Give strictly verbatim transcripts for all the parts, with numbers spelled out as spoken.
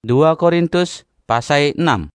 dua Korintus pasal enam.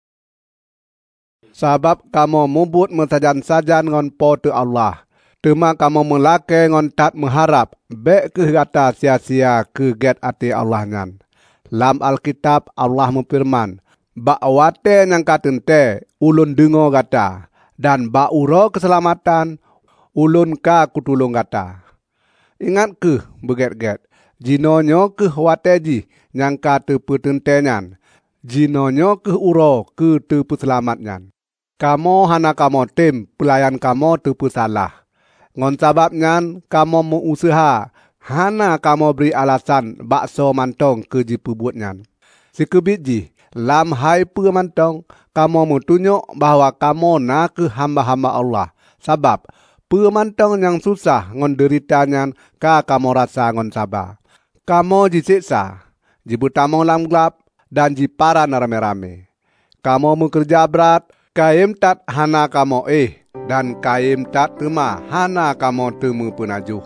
Sabab kamu mubut mensajan-sajan ngon po tu Allah. Tema kamu melake ngon tat mengharap. Bek ke kata sia-sia ke get ati Allah ngan. Lam Alkitab Allah memfirman. Bak wate yang katente ulun dengo kata. Dan bak uro keselamatan ulun ka kutulung kata. Ingat ke beget-get. Jinonyo ke wateji yang ka tepu tentenyan. Jinonyo ke uro ke tepu selamatnyan. Kamu hana kamu tim pelayan kamu tepu salah. Ngon sababnyan kamu mau usaha. Hana kamu beri alasan bakso mantong ke jipu buatnyan. Sikebit ji, lam hai pe mantong, kamu mau tunjuk bahawa kamu nak ke hamba-hamba Allah. Sabab, pe mantong yang susah ngon deritanyan ka kamu rasa ngon sabar. Kamu disiksa, jibutamong lam gelap, dan jipara rame-rame. Kamu mau kerja berat, kaim tat hana kamu eh, dan kaim tat tema hana kamu temu penajuh.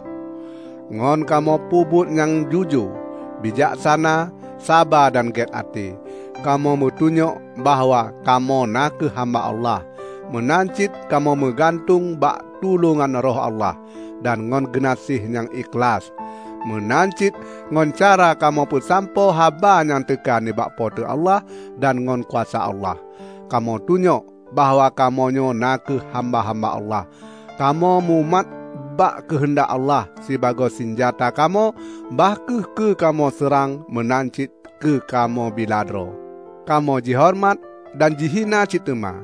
Ngon kamu pubut yang jujur, bijaksana, sabar dan get hati. Kamu mau tunjuk bahawa kamu nak ke hamba Allah. Menancit kamu menggantung bak tulungan roh Allah, dan ngon genasih yang ikhlas. Menancit ngon cara kamu pun sampo haba yang tekan ni bak pote Allah dan ngon kuasa Allah. Kamu tunjuk bahawa kamu nyo nak ke hamba-hamba Allah. Kamu mumat bak kehendak Allah sebagai senjata kamu, bah ke ke kamu serang menancit ke kamu biladro. Kamu dihormat dan dihina citema,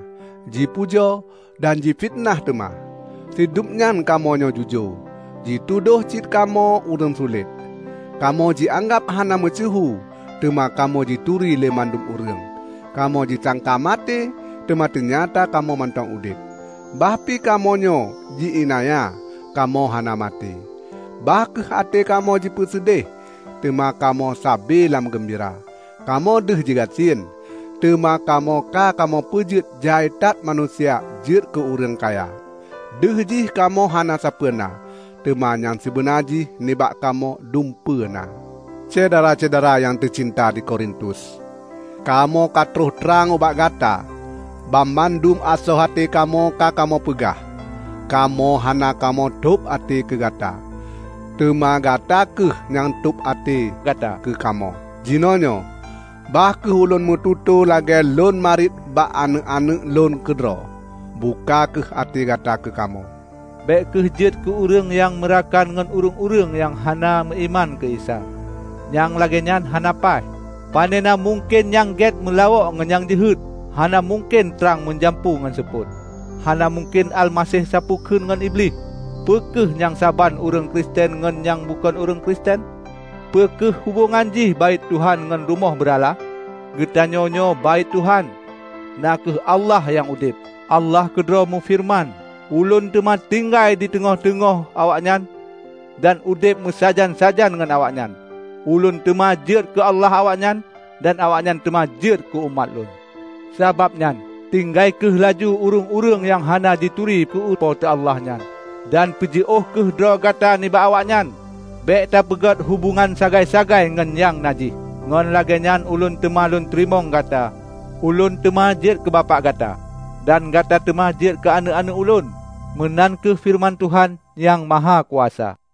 dipuja dan difitnah tema. Hidupnya kamu nyo jujur. Dituduh cit kamu urang sulit. Kamu dianggap hana mecuhu, tema kamu dituri le mandum urang. Kamu disangka mati, tema ternyata kamu mantong udip. Bahpi kamu nyo diinaya, kamu hana mati. Bah ke hati kamu dipesedih, tema kamu sabi lam gembira. Kamu deh jigatsin, tema kamu ka kamu pejut jaitat manusia jut ke urang kaya. Deh jih kamu hana sapena. Tema yang sebenaji nibak kamu dumpena. Cedera-cedera yang tercinta di Korintus. Kamu katruh terang ubak gata. Bamandum aso hati kamu ka kamu pegah. Kamu hana kamu tup hati ke gata. Tema gata ke yang tup hati gata ke kamu. Jinonyo. Bah ke ulun mututu lagi lun marit bak ane-ane lun kedro. Buka ke hati gata ke kamu. Baik kehjit ke urang yang merakan dengan urang-urang yang hana meiman ke Isa. Yang lagi nyan hana pai. Panena mungkin yang get melawak dengan yang jehud. Hana mungkin terang menjampu dengan seput. Hana mungkin Al-Masih sapukeun dengan iblis. Pekeh yang saban urang Kristen dengan yang bukan urang Kristen? Pekeh hubungan jih bait Tuhan dengan rumah berhala? Getanyonyo bait Tuhan. Nakeh Allah yang udip. Allah kedra mu firman. Ulun tema tinggal di tengah-tengah awaknyan dan udip mesajan-sajan dengan awaknyan. Ulun tema jir ke Allah awaknyan dan awaknyan tema jir ke umat lun. Sebabnya tinggai ke laju urung-urung yang hana dituri ke upot Allah nyan dan peji oh ke dra gata ni ba awaknyan. Bek ta pegat hubungan sagai-sagai ngan yang najis. Ngon lagi nyan ulun tema lun terimong gata. Ulun tema jir ke bapak gata dan gata tema jir ke ane-ane ulun. Menan ke firman Tuhan yang maha kuasa.